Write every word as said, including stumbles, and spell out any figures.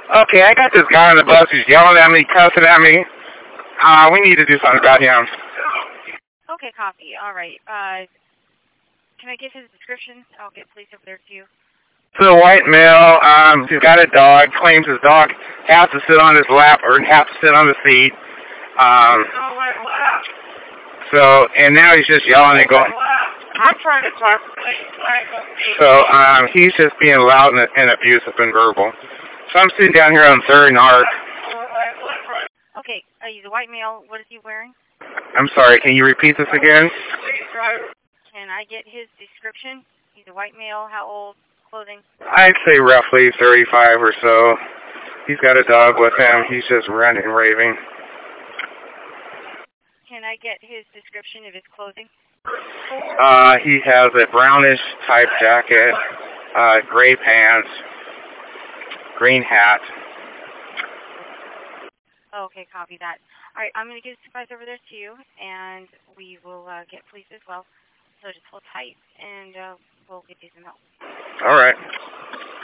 Okay, I got this guy on the bus who's yelling at me, cussing at me. Uh, we need to do something about him. Okay, copy. All right. Uh, can I get his description? I'll get police over there to you. It's a white male. Um, he's got a dog. Claims his dog has to sit on his lap or has to sit on the seat. Um, so, and now he's just yelling and going. I'm trying to talk. So, um, he's just being loud and, and abusive and verbal. So I'm sitting down here on third and Arc. Okay, uh, he's a white male. What is he wearing? I'm sorry, can you repeat this again? Can I get his description? He's a white male. How old? Clothing? I'd say roughly thirty-five or so. He's got a dog with him. He's just ranting and raving. Can I get his description of his clothing? Uh, he has a brownish type jacket, uh, gray pants, green hat. Okay, copy that. All right, I'm going to get a supervisor over there to you, and we will uh, get police as well. So just hold tight, and uh, we'll get you some help. All right.